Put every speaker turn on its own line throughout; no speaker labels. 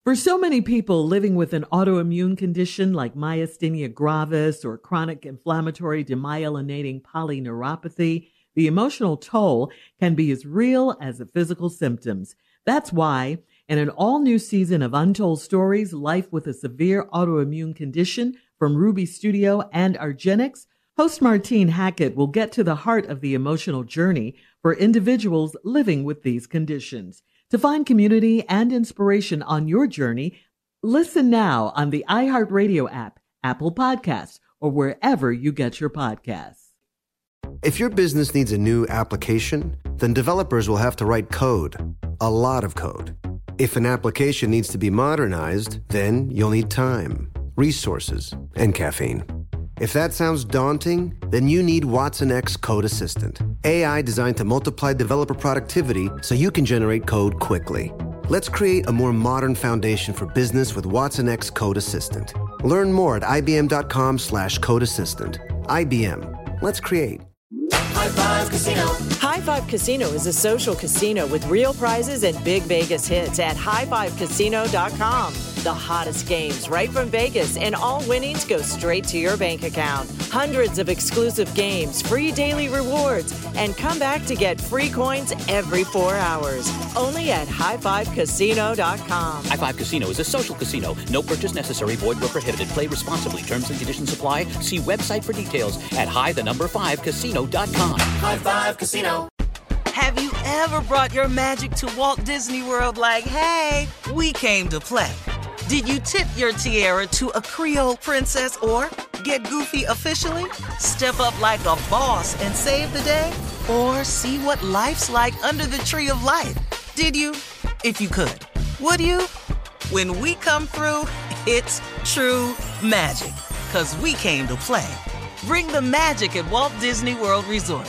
For so many people living with an autoimmune condition like myasthenia gravis or chronic inflammatory demyelinating polyneuropathy, the emotional toll can be as real as the physical symptoms. That's why, in an all-new season of Untold Stories, Life with a Severe Autoimmune Condition from Ruby Studio and Argenix, host Martine Hackett will get to the heart of the emotional journey for individuals living with these conditions. To find community and inspiration on your journey, listen now on the iHeartRadio app, Apple Podcasts, or wherever you get your podcasts.
If your business needs a new application, then developers will have to write code, a lot of code. If an application needs to be modernized, then you'll need time, resources, and caffeine. If that sounds daunting, then you need Watson X Code Assistant, AI designed to multiply developer productivity so you can generate code quickly. Let's create a more modern foundation for business with Watson X Code Assistant. Learn more at ibm.com/code assistant. IBM. Let's create.
High Five Casino. High Five Casino is a social casino with real prizes and big Vegas hits at highfivecasino.com. The hottest games right from Vegas, and all winnings go straight to your bank account. Hundreds of exclusive games, free daily rewards, and come back to get free coins every 4 hours. Only at highfivecasino.com.
High Five Casino is a social casino. No purchase necessary. Void where prohibited. Play responsibly. Terms and conditions apply. See website for details at high5casino.com.
High Five Casino.
Have you ever brought your magic to Walt Disney World like, hey, we came to play? Did you tip your tiara to a Creole princess or get goofy officially? Step up like a boss and save the day? Or see what life's like under the tree of life? Did you? If you could. Would you? When we come through, it's true magic. 'Cause we came to play. Bring the magic at Walt Disney World Resort.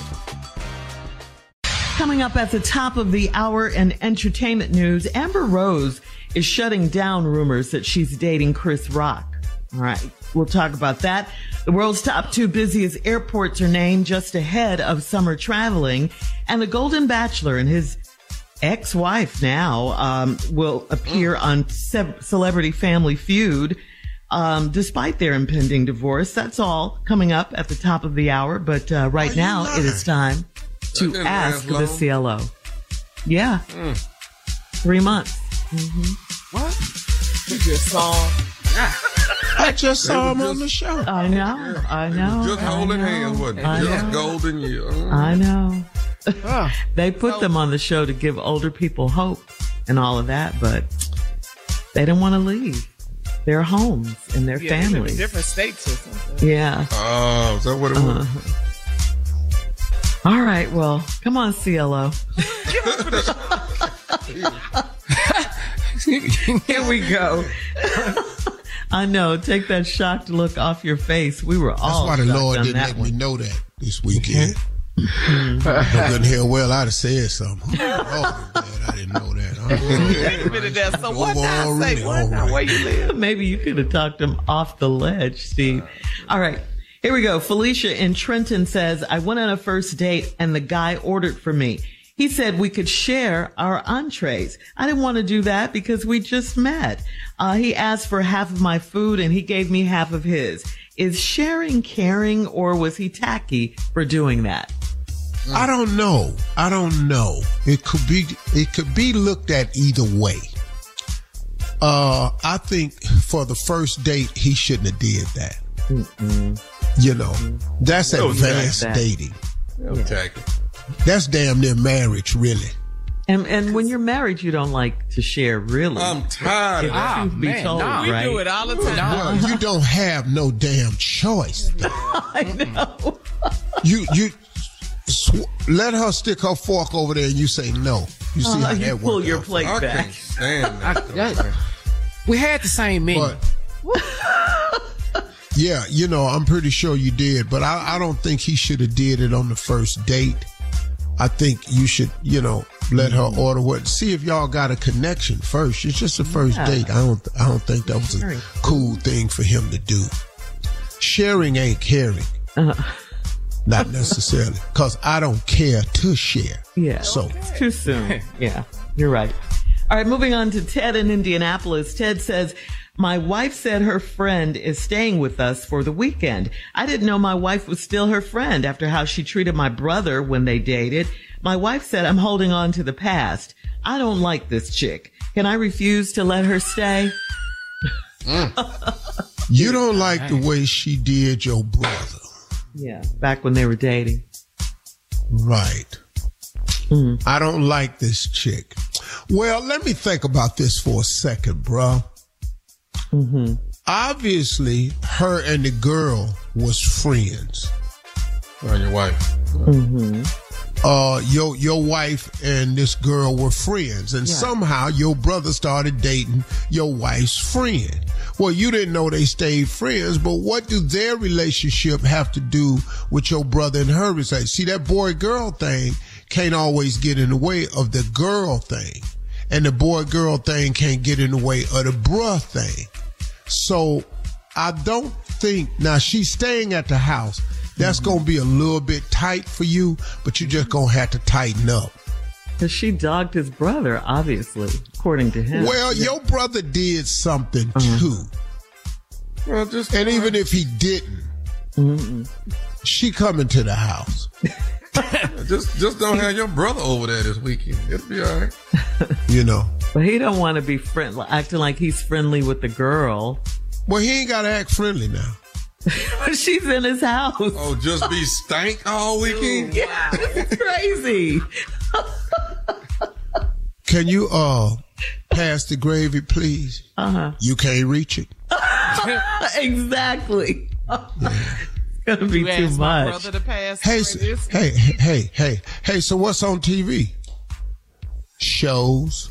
Coming up at the top of the hour in entertainment news, Amber Rose is shutting down rumors that she's dating Chris Rock. All right, we'll talk about that. The world's top 2 busiest airports are named just ahead of summer traveling. And the Golden Bachelor and his ex-wife now will appear on Celebrity Family Feud despite their impending divorce. That's all coming up at the top of the hour. But right now it is time to ask the CLO. Yeah. 3 months. Mm-hmm.
What? You just saw him. I just saw him on the show.
I know.
Just holding hands, wasn't it? Just golden year.
I know. They put them on the show to give older people hope and all of that, but they don't want to leave their homes and their families.
Different states or something.
Yeah.
Oh, is that what it was?
All right. Well, come on, CLO. Here we go. I know. Take that shocked look off your face. We were all.
That's why the Lord didn't let me know that this weekend. I couldn't hear well. I'd have said something. Oh, man, I didn't know that.
Wait a minute there. So what now? Say what now? Where you live?
Maybe you could have talked him off the ledge, Steve. All right. Here we go. Felicia in Trenton says, I went on a first date and the guy ordered for me. He said we could share our entrees. I didn't want to do that because we just met. He asked for half of my food and he gave me half of his. Is sharing caring, or was he tacky for doing that?
I don't know. It could be looked at either way. I think for the first date, he shouldn't have did that.
Mm-mm.
You know, that's advanced dating.
Tacky.
That's damn near marriage, really.
And when you're married, you don't like to share, really.
I'm tired of that.
Truth be told, right?
We do it all the time.
Well, you don't have no damn choice.
I know.
You let her stick her fork over there and you say no. You see how
you
that
pull
works
your
out.
plate
I
back.
can't stand that.
We had the same menu.
Yeah, you know, I'm pretty sure you did, but I don't think he should have did it on the first date. I think you should, you know, let her order what. See if y'all got a connection first. It's just a first date. I don't think that was a cool thing for him to do. Sharing ain't caring. Not necessarily, because I don't care to share.
Yeah.
So
it's too soon. Yeah, you're right. All right, moving on to Ted in Indianapolis. Ted says, my wife said her friend is staying with us for the weekend. I didn't know my wife was still her friend after how she treated my brother when they dated. My wife said I'm holding on to the past. I don't like this chick. Can I refuse to let her stay?
You don't like the way she did your brother.
Yeah, back when they were dating.
Right. I don't like this chick. Well, let me think about this for a second, bro. Obviously, her and the girl was friends.
Or your wife.
Your wife and this girl were friends, and somehow your brother started dating your wife's friend. Well, you didn't know they stayed friends, but what do their relationship have to do with your brother and her relationship? See, that boy-girl thing can't always get in the way of the girl thing, and the boy-girl thing can't get in the way of the bruh thing. So I don't think, now she's staying at the house. That's going to be a little bit tight for you, but you're just going to have to tighten up.
Because she dogged his brother, obviously, according to him.
Well, your brother did something too.
Well,
and even if he didn't, she coming to the house.
just don't have your brother over there this weekend. It'll be all right.
You know.
But he don't want to be acting like he's friendly with the girl.
Well, he ain't got to act friendly now.
She's in his house.
Oh, just be stank all weekend?
Yeah, it's crazy.
Can you pass the gravy, please? You can't reach it.
Exactly. It's gonna be too much.
My brother to pass
Hey, so what's on TV? Shows.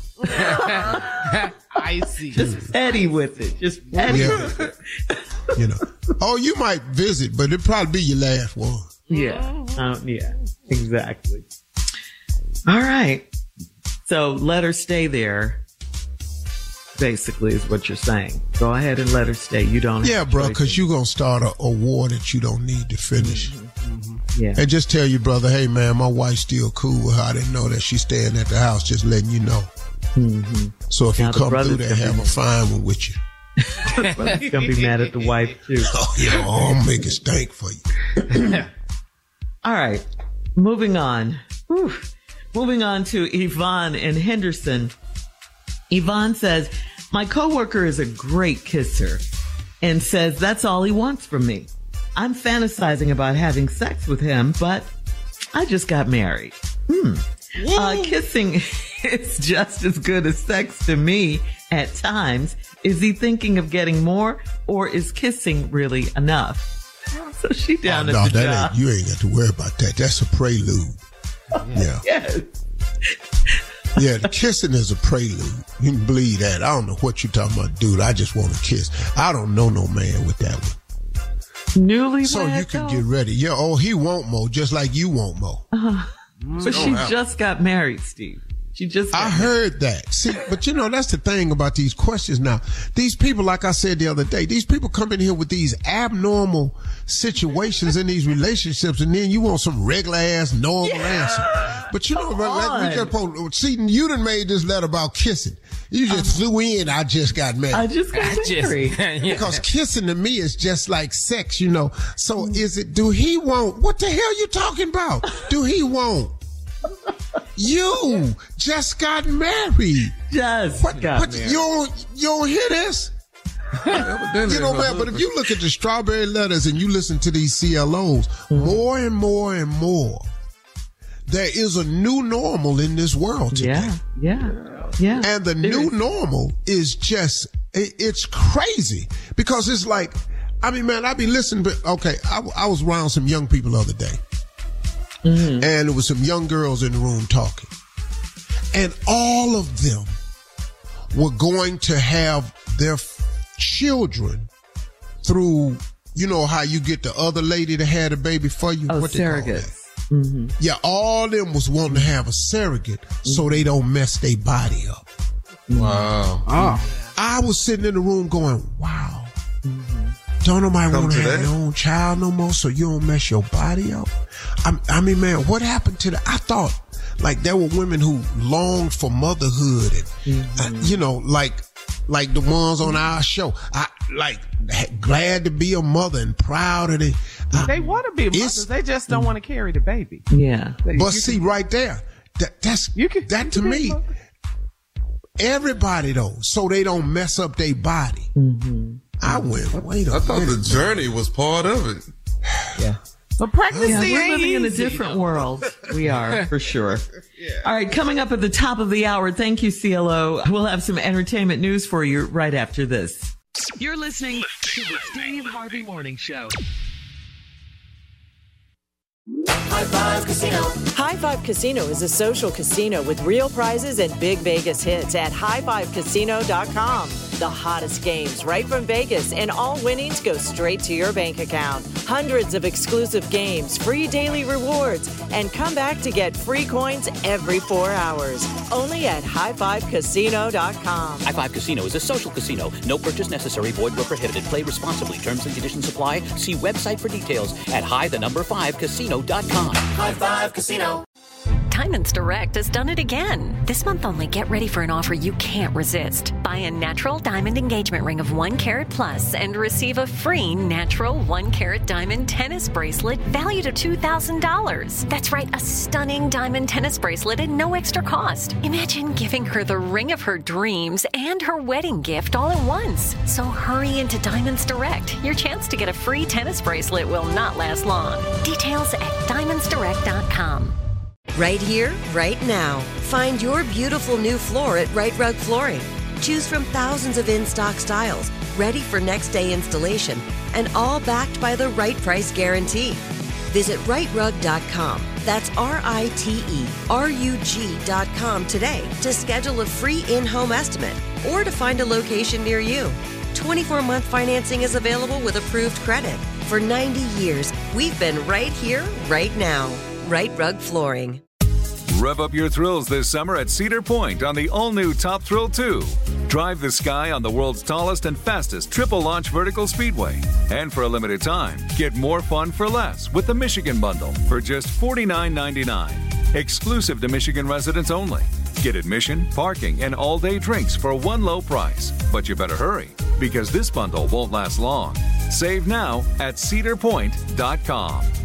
I see.
Just petty with it. Just petty with it.
You know. Oh, you might visit, but it'll probably be your last one.
Yeah. Yeah, exactly. All right. So let her stay there, basically, is what you're saying. Go ahead and let her stay. You don't have
bro, because you're going to start a war that you don't need to finish.
Yeah.
And just tell your brother, hey, man, my wife's still cool with her. I didn't know that she's staying at the house, just letting you know. So if you come through there, have a fine one with you.
Brother's going to be mad at the wife, too.
Oh, yeah, I'll make it stank for you.
All right. Moving on. Whew. Moving on to Yvonne in Henderson. Yvonne says, my coworker is a great kisser and says that's all he wants from me. I'm fantasizing about having sex with him, but I just got married. Kissing is just as good as sex to me at times. Is he thinking of getting more, or is kissing really enough? So she down at the job.
You ain't got to worry about that. That's a prelude. Yeah.
Yes.
Yeah, the kissing is a prelude. You can believe that. I don't know what you're talking about, dude. I just want to kiss. I don't know no man with that one.
Newlywed.
So you can get ready. Yeah, he won't more, just like you won't more.
But she just got married, Steve. She just
I heard that. See, but that's the thing about these questions now. These people, like I said the other day, these people come in here with these abnormal situations in these relationships, and then you want some regular ass normal answer. But you done made this letter about kissing. You just flew in. I just got married.
I just got married.
Because kissing to me is just like sex, So do he want, what the hell you talking about? Do he want? You just got married.
Married.
You don't hear this? Man, but if you look at the strawberry letters and you listen to these CLOs, more and more and more, there is a new normal in this world today.
Yeah.
And the new normal is just, it's crazy because it's like, I be listening, but okay, I was around some young people the other day. And there was some young girls in the room talking. And all of them were going to have their children through, how you get the other lady that had a baby for you. What
surrogates.
Yeah, all of them was wanting to have a surrogate so they don't mess their body up.
Wow.
I was sitting in the room going, wow. Don't nobody want to have their own child no more so you don't mess your body up? Man, what happened to I thought like there were women who longed for motherhood and, you know, like the ones on our show. I glad to be a mother and proud of it.
They want to be mothers. They just don't want to carry the baby.
Yeah.
But see right there, that to me, everybody though, so they don't mess up their body.
Mm-hmm.
I went, wait a minute.
I thought the journey was part of it.
Yeah. But pregnancy
we're living
ain't
in a
easy.
different world. We are, for sure. All right, coming up at the top of the hour, thank you, CLO. We'll have some entertainment news for you right after this. You're listening to the Steve Harvey Morning Show.
High Five Casino. High Five Casino is a social casino with real prizes and big Vegas hits at highfivecasino.com. The hottest games right from Vegas, and all winnings go straight to your bank account. Hundreds of exclusive games, free daily rewards, and come back to get free coins every 4 hours. Only at highfivecasino.com.
High Five Casino is a social casino. No purchase necessary. Void where prohibited. Play responsibly. Terms and conditions apply. See website for details at high5casino.com.
High Five Casino.
Diamonds Direct has done it again. This month only, get ready for an offer you can't resist. Buy a natural diamond engagement ring of 1 carat plus and receive a free natural 1 carat diamond tennis bracelet valued at $2,000. That's right, a stunning diamond tennis bracelet at no extra cost. Imagine giving her the ring of her dreams and her wedding gift all at once. So hurry into Diamonds Direct. Your chance to get a free tennis bracelet will not last long. Details at diamondsdirect.com.
Right here, right now. Find your beautiful new floor at Right Rug Flooring. Choose from thousands of in-stock styles, ready for next day installation, and all backed by the right price guarantee. Visit rightrug.com. That's RITERUG.com today to schedule a free in-home estimate or to find a location near you. 24-month financing is available with approved credit. For 90 years, we've been right here, right now. Right Rug Flooring.
Rev up your thrills this summer at Cedar Point on the all-new Top Thrill 2. Drive the sky on the world's tallest and fastest triple-launch vertical speedway. And for a limited time, get more fun for less with the Michigan Bundle for just $49.99. Exclusive to Michigan residents only. Get admission, parking, and all-day drinks for one low price. But you better hurry, because this bundle won't last long. Save now at cedarpoint.com.